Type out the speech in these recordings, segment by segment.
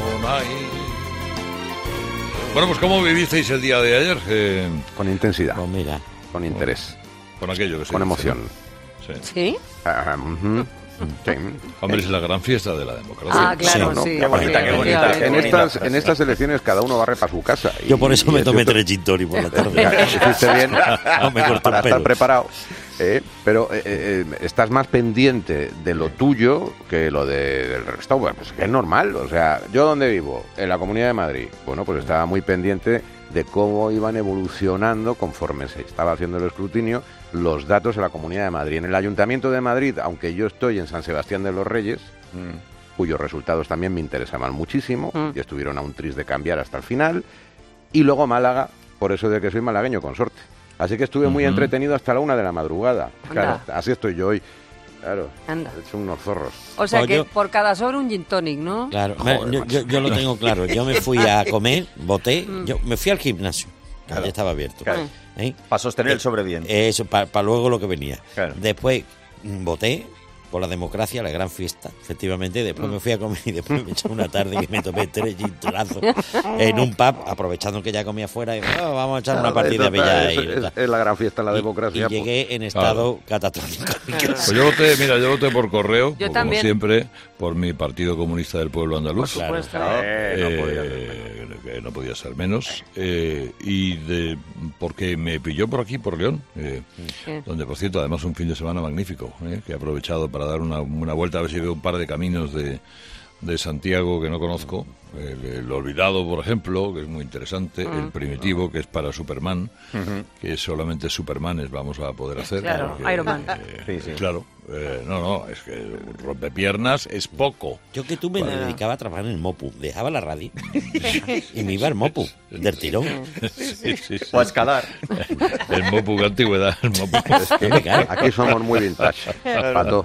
Bueno, pues ¿cómo vivisteis el día de ayer? Con intensidad. Pues mira, con interés. Con aquello que se con dice, emoción. ¿no? ¿Sí? Sí. Hombre, es la gran fiesta de la democracia. Ah, claro, ¿no? sí. Qué bonita, qué bonita. En estas elecciones cada uno barre para su casa. yo por eso me tomé 3 gin tonic por la tarde. Hiciste bien No me corto para el estar pelo. preparado. Pero estás más pendiente de lo tuyo que lo del resto. Bueno, pues que es normal. O sea, ¿yo dónde vivo? En la Comunidad de Madrid. Bueno, pues estaba muy pendiente de cómo iban evolucionando conforme se estaba haciendo el escrutinio los datos en la Comunidad de Madrid. En el Ayuntamiento de Madrid, aunque yo estoy en San Sebastián de los Reyes, cuyos resultados también me interesaban muchísimo y estuvieron a un tris de cambiar hasta el final, y luego Málaga, por eso de que soy malagueño consorte. Así que estuve muy entretenido hasta la 1 de la madrugada. Claro, así estoy yo hoy. Claro, Anda. he hecho unos zorros. O sea que Yo- por cada sobre un gin tonic, ¿no? Claro, Joder, yo lo tengo claro. Yo me fui a comer, voté, yo me fui al gimnasio, que ya estaba abierto. Claro. ¿Eh? Para sostener el sobre bien. Eso, para luego lo que venía. Claro. Después voté por la democracia, la gran fiesta, efectivamente. Después me fui a comer y después me eché una tarde que me tomé 3 gin tonazos en un pub, aprovechando que ya comía fuera. Y vamos a echar una partida de billar ahí. Es la gran fiesta de la democracia. Y llegué en estado catastrófico. Pues yo voté por correo, Yo como también. siempre, por mi Partido Comunista del Pueblo Andaluz. Por supuesto. Que no podía ser menos. Porque me pilló por aquí, por León, donde, por cierto, además un fin de semana magnífico, que he aprovechado para dar una vuelta, a ver si veo un par de caminos de Santiago que no conozco. El Olvidado, por ejemplo, que es muy interesante. El Primitivo, que es para Superman, que solamente Supermanes vamos a poder hacer. Claro, porque, Iron Man. Claro. Es que rompepiernas es poco. Yo que tú me dedicaba a trabajar en el Mopu, dejaba la radio y me iba al Mopu, del tirón. Sí. O a escalar. El Mopu, qué antigüedad, el Mopu. Aquí somos muy vintage. Pato.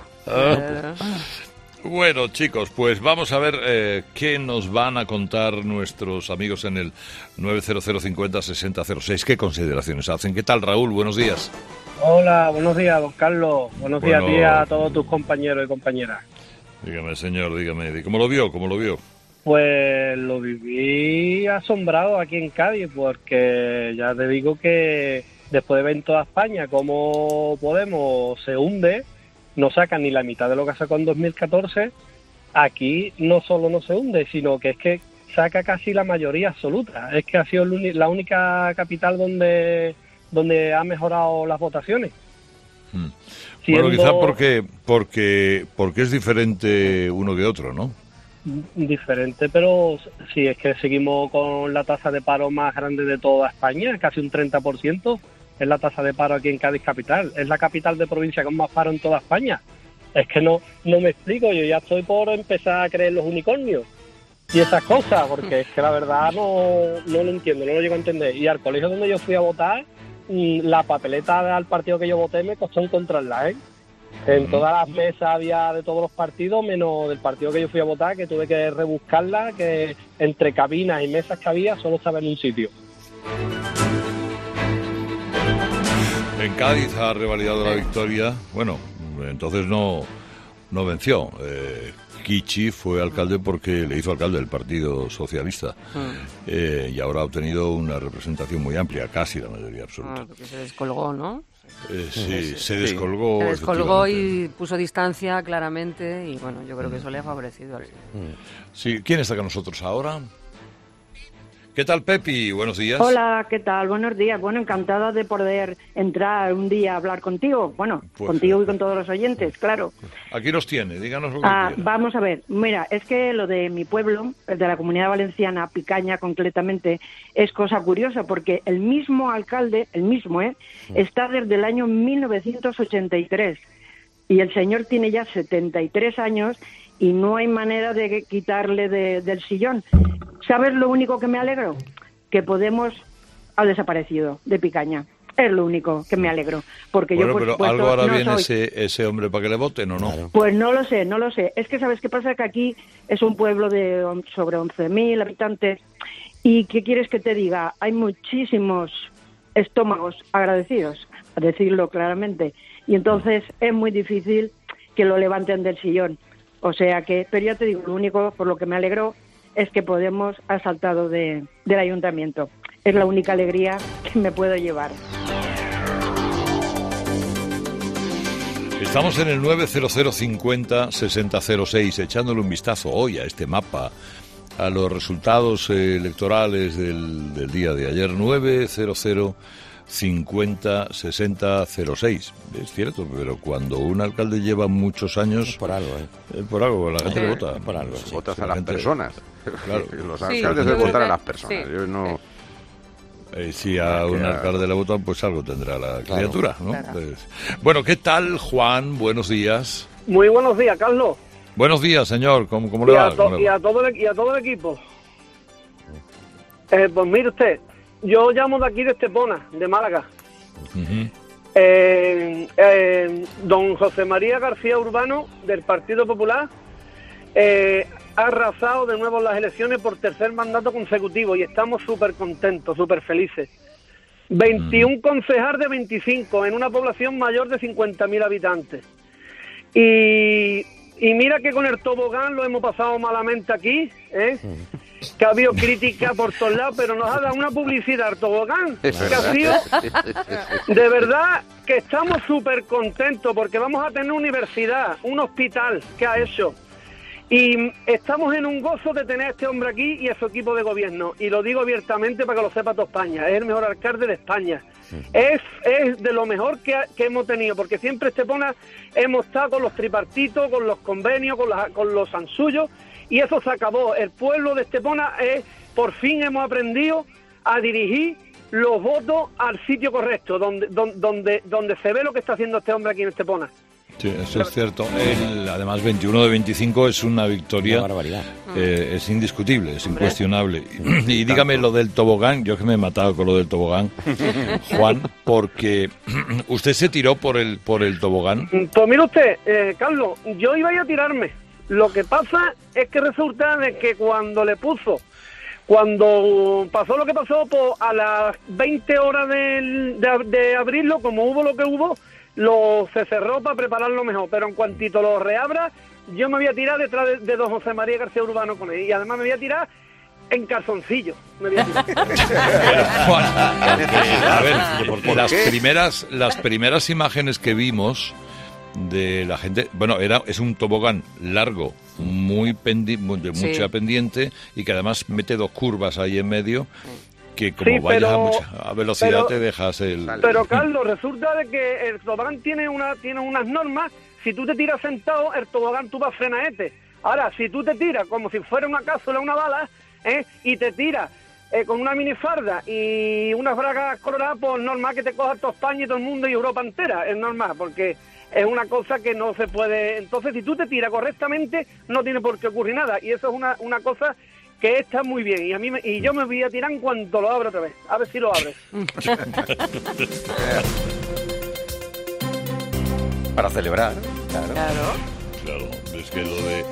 Bueno, chicos, pues vamos a ver qué nos van a contar nuestros amigos en el 90050-6006. ¿Qué consideraciones hacen? ¿Qué tal, Raúl? Buenos días. Hola, buenos días, don Carlos. Buenos días a ti y Bueno. a todos tus compañeros y compañeras. Dígame, señor, dígame. ¿Cómo lo vio? ¿Cómo lo vio? Pues lo viví asombrado aquí en Cádiz, porque ya te digo que después de ver en toda España cómo Podemos se hunde, no saca ni la mitad de lo que sacó en 2014, aquí no solo no se hunde, sino que es que saca casi la mayoría absoluta. Es que ha sido la única capital donde ha mejorado las votaciones. Bueno, Siendo quizá porque es diferente uno que otro, ¿no? diferente, pero si es que seguimos con la tasa de paro más grande de toda España, casi un 30%, es la tasa de paro aquí en Cádiz capital. Es la capital de provincia con más paro en toda España. Es que no me explico, yo ya estoy por empezar a creer los unicornios y esas cosas, porque es que la verdad no lo entiendo, no lo llego a entender. Y al colegio donde yo fui a votar, la papeleta al partido que yo voté me costó encontrarla, ¿eh? En todas las mesas había de todos los partidos, menos del partido que yo fui a votar, que tuve que rebuscarla, que entre cabinas y mesas que había solo estaba en un sitio. En Cádiz ha revalidado la victoria. Bueno, entonces no venció. Kichi fue alcalde porque le hizo alcalde del Partido Socialista y ahora ha obtenido una representación muy amplia, casi la mayoría absoluta. Porque se descolgó, ¿no? Sí, se descolgó. Se descolgó efectivamente. y puso distancia claramente y bueno, yo creo que eso le ha favorecido al señor. Sí, ¿quién está con nosotros ahora? ¿Qué tal, Pepi? Buenos días. Hola, ¿qué tal? Buenos días. Bueno, encantada de poder entrar un día a hablar contigo. Bueno, Pues, contigo y con todos los oyentes, claro. Aquí nos tiene, díganos lo que quiera. Vamos a ver, mira, es que lo de mi pueblo, el de la Comunidad Valenciana, Picaña concretamente, es cosa curiosa porque el mismo alcalde, está desde el año 1983 y el señor tiene ya 73 años y no hay manera de quitarle del sillón. ¿Sabes lo único que me alegro? Que Podemos ha desaparecido de Picaña. Es lo único que me alegro. Porque Bueno, yo, por pero supuesto, algo hará no bien soy... ese hombre para que le voten, ¿o no? Claro. Pues no lo sé. Es que, ¿sabes qué pasa? Que aquí es un pueblo de sobre 11.000 habitantes y ¿qué quieres que te diga? Hay muchísimos estómagos agradecidos, a decirlo claramente. Y entonces es muy difícil que lo levanten del sillón. O sea que, pero ya te digo, lo único por lo que me alegro es que Podemos ha saltado del ayuntamiento. Es la única alegría que me puedo llevar. Estamos en el 90050-6006, echándole un vistazo hoy a este mapa, a los electorales del día de ayer. 90050-6006. Es cierto, pero cuando un alcalde lleva muchos años... Es por algo, por algo, la gente le vota. Por algo, sí. Votas a las personas. Claro. Los alcaldes deben votar a las personas. Sí. Yo no... Si a un alcalde le votan, pues algo tendrá la criatura, ¿no? Claro. Pues, bueno, ¿qué tal, Juan? Buenos días. Muy buenos días, Carlos. Buenos días, señor. ¿Cómo le va? Y a todo el equipo. Pues mire usted, yo llamo de aquí de Estepona, de Málaga. Ujú. Don José María García Urbano, del Partido Popular, ha arrasado de nuevo las elecciones por tercer mandato consecutivo y estamos súper contentos, súper felices. 21 concejales de 25 en una población mayor de 50.000 habitantes. Y mira que con el tobogán lo hemos pasado malamente aquí, que ha habido crítica por todos lados, pero nos ha dado una publicidad al tobogán, que ha sido, de verdad, que estamos súper contentos porque vamos a tener universidad, un hospital que ha hecho. Y estamos en un gozo de tener a este hombre aquí y a su equipo de gobierno. Y lo digo abiertamente para que lo sepa toda España. Es el mejor alcalde de España. Es de lo mejor que hemos tenido, porque siempre Estepona hemos estado con los tripartitos, con los convenios, con los ansullos, y eso se acabó. El pueblo de Estepona, por fin hemos aprendido a dirigir los votos al sitio correcto, donde se ve lo que está haciendo este hombre aquí en Estepona. Sí, eso es cierto. Además, 21 de 25 es una victoria. Una barbaridad. Es indiscutible, es incuestionable. Y dígame lo del tobogán. Yo que me he matado con lo del tobogán, Juan, porque usted se tiró por el tobogán. Pues mire usted, Carlos, yo iba a tirarme. Lo que pasa es que resulta de que cuando pasó lo que pasó, pues a las 20 horas de abrirlo, como hubo lo que hubo, se cerró para prepararlo mejor, pero en cuantito lo reabra, yo me voy a tirar detrás de don José María García Urbano con él, y además me voy a tirar en calzoncillo. Me voy a tirar. Juan, a ver, las primeras imágenes que vimos de la gente, bueno, es un tobogán largo, de mucha pendiente, y que además mete dos curvas ahí en medio, que como vayas a velocidad te dejas el... Pero, Carlos, resulta de que el tobogán tiene unas normas. Si tú te tiras sentado, el tobogán tú vas a frenaete. Ahora, si tú te tiras como si fuera una cápsula, una bala, y te tiras con una minifarda y unas bragas coloradas, pues normal que te coja toda España y todo el mundo y Europa entera. Es normal, porque es una cosa que no se puede... Entonces, si tú te tiras correctamente, no tiene por qué ocurrir nada. Y eso es una cosa que está muy bien, y yo me voy a tirar en cuanto lo abra otra vez. A ver si lo abres. Para celebrar. Claro. Es que lo de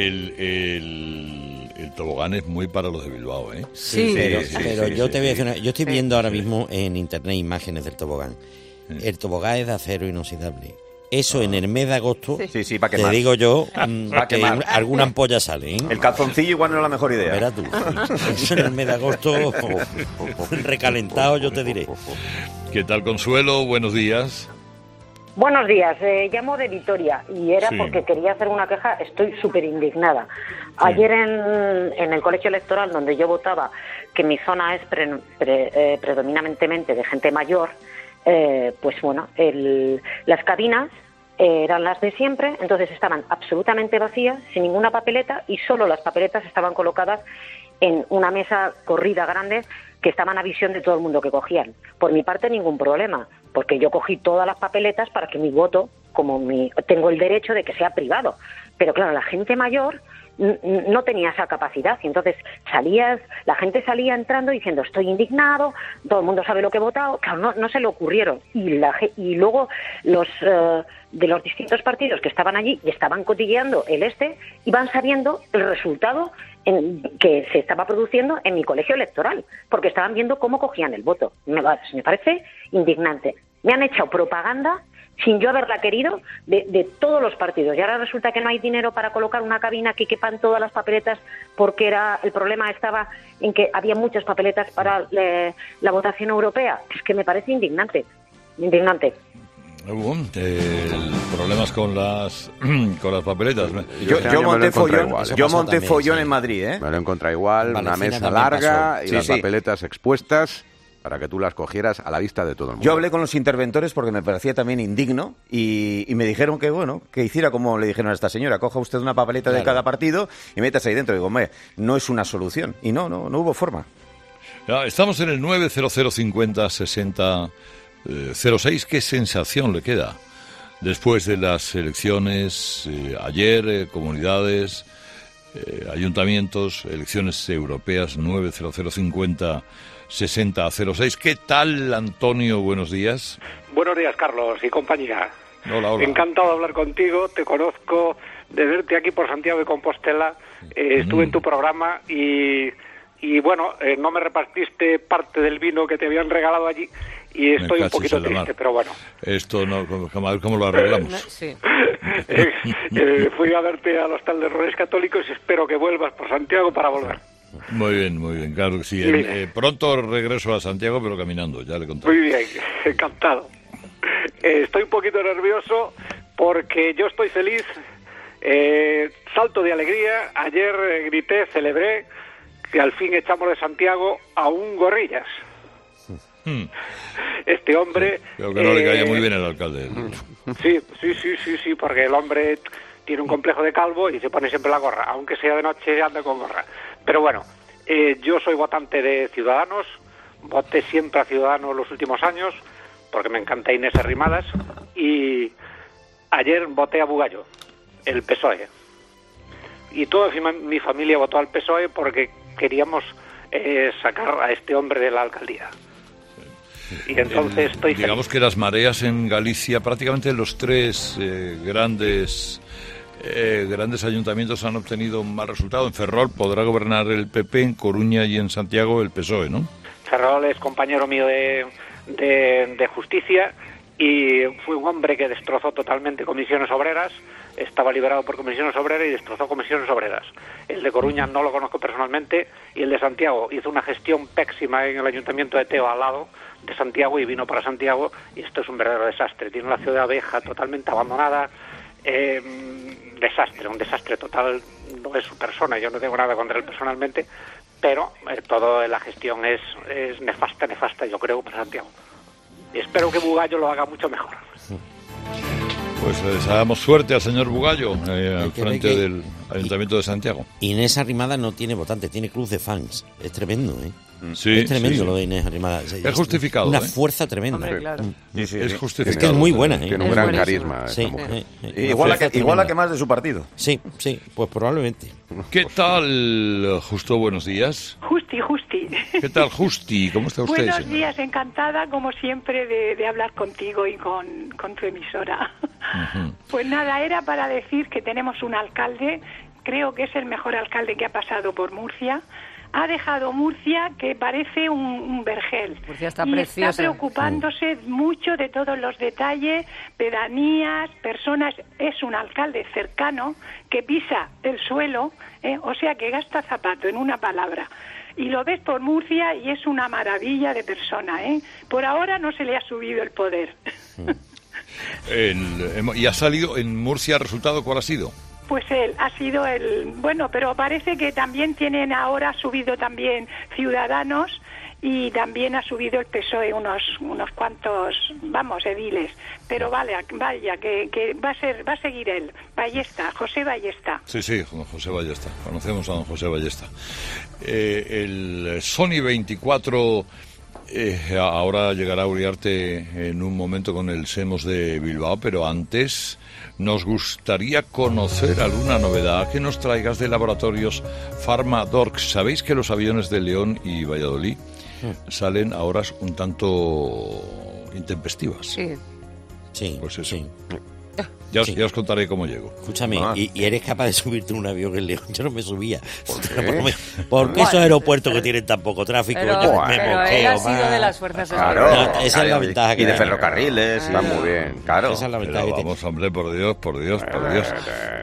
el tobogán es muy para los de Bilbao, ¿eh? Sí. Pero yo te voy a decir yo estoy viendo ahora mismo en internet imágenes del tobogán. El tobogán es de acero inoxidable. Eso en el mes de agosto, Sí, va a te quemar. digo yo, Va a que quemar. alguna ampolla sale, ¿eh? El calzoncillo igual no es la mejor idea. Verás tú. Eso en el mes de agosto, recalentado, yo te diré. ¿Qué tal, Consuelo? Buenos días. Buenos días, llamo de Vitoria y era Sí. porque quería hacer una queja, estoy súper indignada. Ayer en el colegio electoral donde yo votaba, que mi zona es predominantemente de gente mayor, pues bueno, las cabinas eran las de siempre, entonces estaban absolutamente vacías, sin ninguna papeleta, y solo las papeletas estaban colocadas en una mesa corrida grande que estaban a visión de todo el mundo que cogían. Por mi parte, ningún problema, porque yo cogí todas las papeletas para que mi voto, tengo el derecho de que sea privado. Pero claro, la gente mayor no tenía esa capacidad, y entonces la gente salía entrando diciendo estoy indignado, todo el mundo sabe lo que he votado. Claro, no se le ocurrieron, y luego los de los distintos partidos que estaban allí y estaban cotilleando iban sabiendo el resultado que se estaba produciendo en mi colegio electoral, porque estaban viendo cómo cogían el voto. Me parece indignante. Me han hecho propaganda sin yo haberla querido, de todos los partidos. Y ahora resulta que no hay dinero para colocar una cabina que quepan todas las papeletas, porque el problema estaba en que había muchas papeletas para la votación europea. Es que me parece indignante. Problemas con las papeletas. Yo monté follón en Madrid, ¿eh? Me lo he encontrado igual, Valencina una mesa también larga pasó. y Sí, las sí. papeletas expuestas para que tú las cogieras a la vista de todo el mundo. Yo hablé con los interventores porque me parecía también indigno y me dijeron que hiciera como le dijeron a esta señora, coja usted una papeleta de Claro. cada partido y métase ahí dentro. Y digo, hombre, no es una solución. Y no hubo forma. Ya, estamos en el 900506006. ¿Qué sensación le queda después de las elecciones ayer, comunidades, ayuntamientos, elecciones europeas? 900506006. ¿Qué tal, Antonio? Buenos días. Buenos días, Carlos y compañía. Hola. Encantado de hablar contigo. Te conozco de verte aquí por Santiago de Compostela. Estuve en tu programa y bueno, no me repartiste parte del vino que te habían regalado allí y estoy un poquito triste, pero bueno. Esto no, ¿cómo lo arreglamos? Sí. Fui a verte al Hostal de Reyes Católicos y espero que vuelvas por Santiago para volver. Muy bien, claro que sí. Pronto regreso a Santiago, pero caminando, ya le conté. Muy bien, encantado. Estoy un poquito nervioso porque yo estoy feliz, salto de alegría. Ayer grité, celebré que al fin echamos de Santiago a un gorrillas. Este hombre... Creo que no le caía muy bien el alcalde. Sí, porque el hombre tiene un complejo de calvo y se pone siempre la gorra, aunque sea de noche anda con gorra. Pero bueno, yo soy votante de Ciudadanos, voté siempre a Ciudadanos los últimos años, porque me encanta Inés Arrimadas, y ayer voté a Bugallo, el PSOE. Y toda mi familia votó al PSOE porque queríamos sacar a este hombre de la alcaldía. Y entonces estoy feliz. Digamos que las mareas en Galicia, prácticamente los tres grandes ayuntamientos han obtenido un mal resultado. En Ferrol podrá gobernar el PP, en Coruña y en Santiago el PSOE, ¿no? Ferrol es compañero mío de justicia y fue un hombre que destrozó totalmente Comisiones Obreras. Estaba liberado por Comisiones Obreras y destrozó Comisiones Obreras. El de Coruña no lo conozco personalmente y el de Santiago hizo una gestión pésima en el ayuntamiento de Teo, al lado de Santiago, y vino para Santiago y esto es un verdadero desastre. Tiene una ciudad abeja totalmente abandonada, un desastre total. No es su persona, yo no tengo nada contra él personalmente, pero toda la gestión es nefasta, yo creo, para Santiago. Y espero que Bugallo lo haga mucho mejor. Pues le deseamos suerte al señor Bugallo al frente del Ayuntamiento de Santiago. Inés Arrimada no tiene votante, tiene club de fans. Es tremendo, ¿eh? Sí, es tremendo sí. lo de Inés Arrimada. Es justificado, Una ¿eh? fuerza tremenda. Hombre, claro. Es justificado. Es que es muy buena, ¿eh? Tiene un Es gran buenísima. carisma Sí, esta mujer. Igual a que más de su partido. Sí, pues probablemente. ¿Qué tal, Justo? Buenos días. Justi. ¿Qué tal, Justi? ¿Cómo está usted, Buenos señora? días, encantada como siempre de hablar contigo y con tu emisora. Ujú. Pues nada, era para decir que tenemos un alcalde, creo que es el mejor alcalde que ha pasado por Murcia. Ha dejado Murcia que parece un vergel. Murcia está y preciosa. está preocupándose mucho de todos los detalles, pedanías, personas. Es un alcalde cercano que pisa el suelo, o sea que gasta zapato, en una palabra. Y lo ves por Murcia y es una maravilla de persona, ¿eh? Por ahora no se le ha subido el poder. Y ha salido en Murcia, ¿el resultado cuál ha sido? Pues él ha sido bueno, pero parece que también tienen ahora, ha subido también Ciudadanos y también ha subido el PSOE unos cuantos, ediles. Pero vaya, que va a seguir él. Ballesta, José Ballesta. Sí, don José Ballesta. Conocemos a don José Ballesta. El Sony 24... ahora llegará a Uriarte en un momento con el SEMOS de Bilbao, pero antes nos gustaría conocer alguna novedad que nos traigas de Laboratorios Pharmadorx. Sabéis que los aviones de León y Valladolid salen a horas un tanto intempestivas. Sí. Sí, Pues eso. sí. Ya os contaré cómo llego. Escúchame, ¿y eres capaz de subirte en un avión en León? Yo no me subía. ¿Por qué esos aeropuertos que tienen tan poco tráfico? Pero él ha sido de las fuerzas Claro, esa es la ventaja que y de tiene. ferrocarriles. Está muy bien. Claro. Esa es la ventaja Pero que tiene. vamos, hombre, por Dios.